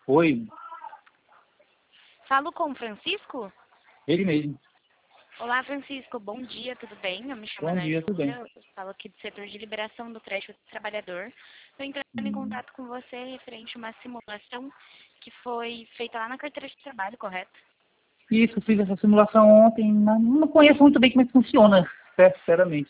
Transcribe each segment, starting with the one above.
Oi, Falo com o Francisco? ele mesmo. Olá, Francisco. Bom dia, tudo bem? Eu me chamo Bom Ana dia, tudo bem. Júlia, eu falo aqui do setor de liberação do crédito do trabalhador. Estou entrando em Hum. contato com você referente a uma simulação que foi feita lá na carteira de trabalho, correto? Isso, fiz essa simulação ontem, mas não conheço muito bem como é que funciona, sinceramente.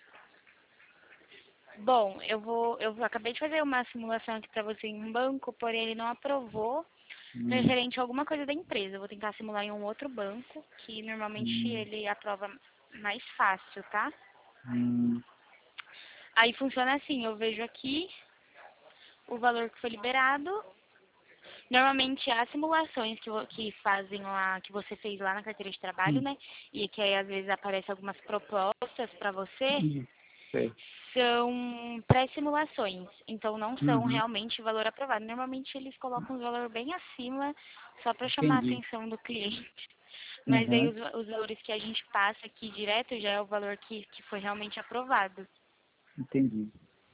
Bom, eu acabei de fazer uma simulação aqui para você em um banco, porém ele não aprovou Hum, referente a alguma coisa da empresa. Eu vou tentar simular em um outro banco, que normalmente hum, ele aprova mais fácil, tá? hum, Aí funciona assim, eu vejo aqui o valor que foi liberado. Normalmente as simulações que fazem lá, que você fez lá na carteira de trabalho, hum. né? E que aí às vezes aparecem algumas propostas para você, Isso, sei. são pré-simulações. Então não são Uhum, realmente valor aprovado. Normalmente eles colocam um valor bem acima, só para chamar a entendi. atenção do cliente. Mas aí Uhum, os valores que a gente passa aqui direto já é o valor que foi realmente aprovado. entendi.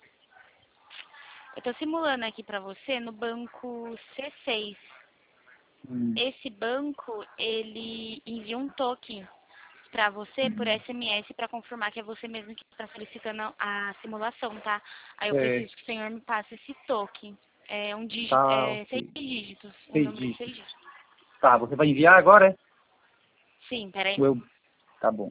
Eu estou simulando aqui para você no banco C6. Hum, Esse banco, ele envia um token para você por SMS para confirmar que é você mesmo que está solicitando a simulação, tá? Aí eu é, preciso que o senhor me passe esse token. É um dígito, tá, é seis ok. dígitos, um Seis número de dígitos. 6 dígitos. Tá, você vai enviar agora, é? Sim, peraí. Ou eu... Tá bom.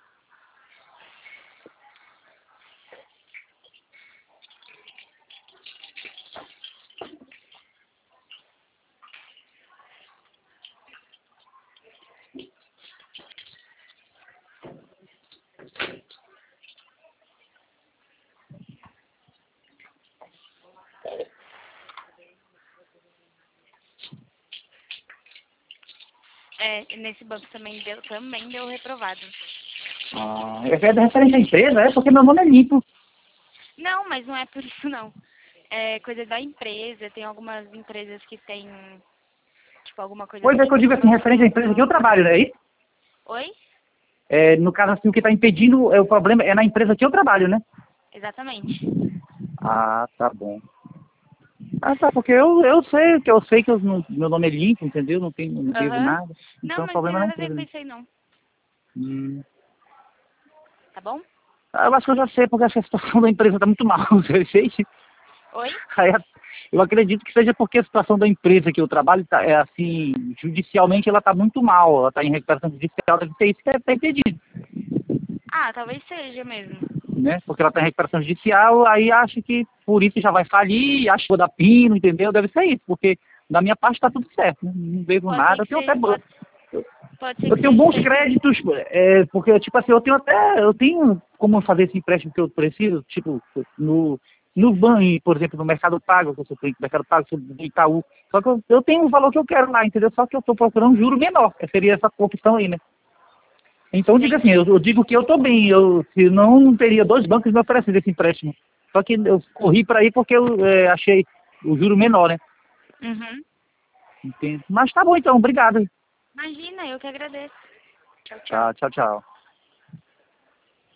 É, nesse banco também deu reprovado. Ah, é da referente à empresa, é? Porque meu nome é limpo. Não, mas não é por isso não. É coisa da empresa, tem algumas empresas que tem, tipo, alguma coisa Pois da é que eu digo assim, referente à empresa que eu simulação. trabalho, né? Oi? É, no caso, assim, o que está impedindo, o problema é na empresa que eu trabalho, né? Exatamente. Ah, tá bom. Ah, tá, porque eu sei que meu nome é limpo, entendeu? Não devo Aham. nada. Não, Então o mas não tem problema é na nada a ver empresa, com né? isso aí não. Hum. Tá bom? Ah, eu acho que eu já sei, porque acho que a situação da empresa está muito mal. Eu sei. Oi? Aí, eu acredito que seja porque a situação da empresa que eu trabalho é assim, judicialmente ela está muito mal, ela está em recuperação judicial, deve ser isso que está impedido, Ah, talvez seja mesmo. né? Porque ela está em recuperação judicial, aí acho que por isso já vai falir, acho que vou dar pino, entendeu? Deve ser isso, porque da minha parte está tudo certo, não devo Pode ser nada, eu que tenho até seja, pode ser eu que tenho seja bons isso aí mesmo. créditos, porque, tipo assim, eu tenho como fazer esse empréstimo que eu preciso, tipo, no banco, por exemplo, no Mercado Pago, que eu sou cliente do Mercado Pago, sou do Itaú. Só que eu tenho um valor que eu quero lá, entendeu? Só que eu estou procurando um juro menor, que seria essa opção aí, né? Então, diga assim, Entendi. eu digo que eu estou bem, se não teria dois bancos me oferecendo esse empréstimo. Só que eu corri para aí porque eu achei o juro menor, né? Uhum. Entende? Mas tá bom então, obrigado. Imagina, eu que agradeço. Tchau, tchau. Tá, tchau, tchau.